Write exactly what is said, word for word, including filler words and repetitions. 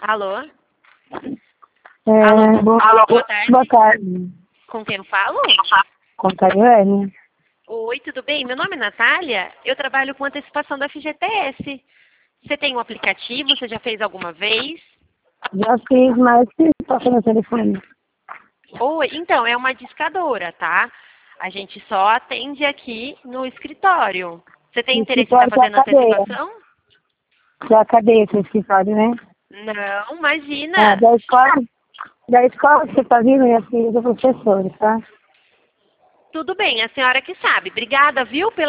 Alô? É, Alô, boa, alô, boa tarde. boa tarde. Com quem eu falo? Com Tayane. Oi, tudo bem? Meu nome é Natália. Eu trabalho com antecipação do F G T S. Você tem um aplicativo? Você já fez alguma vez? Já fiz, mas que toca no telefone. Oi, então, é uma discadora, tá? A gente só atende aqui no escritório. Você tem No interesse em estar escritório da fazendo cadeia. antecipação? Da cadeia, esse escritório, né? Não, Ah, imagina. da escola, da escola que você tá vindo, minha filha, do professor, tá? Tudo bem, a senhora que sabe. Obrigada, viu, pela